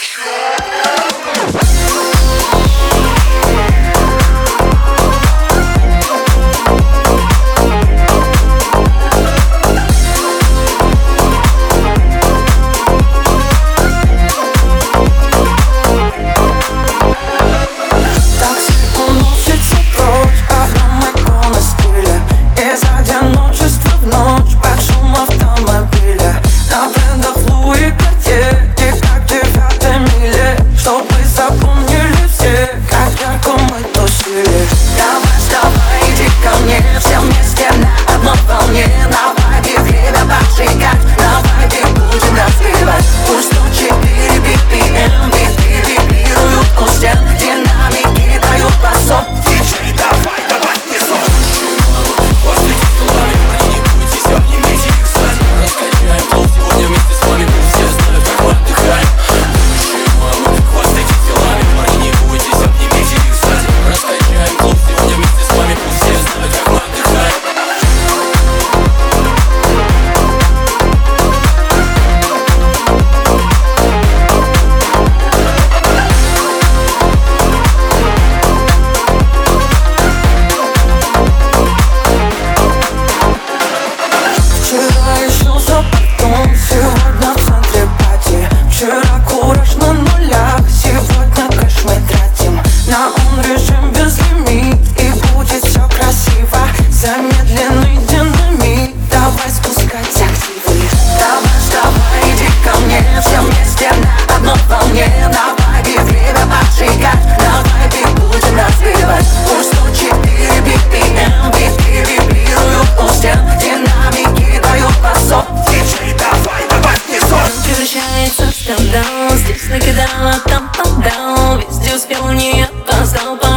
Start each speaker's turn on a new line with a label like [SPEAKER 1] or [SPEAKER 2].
[SPEAKER 1] Замедленный динамит, давай спускать активы. Давай, иди ко мне, все вместе на одной волне. Давай, без время поджигать, давай, будем развивать. Пульс 104 BPM, биты вибрируют у стен. Динамики дают басов, диджей, давай, внизу.
[SPEAKER 2] Превращается в скандал, здесь накидала, там поддал. Везде успел, не опоздал.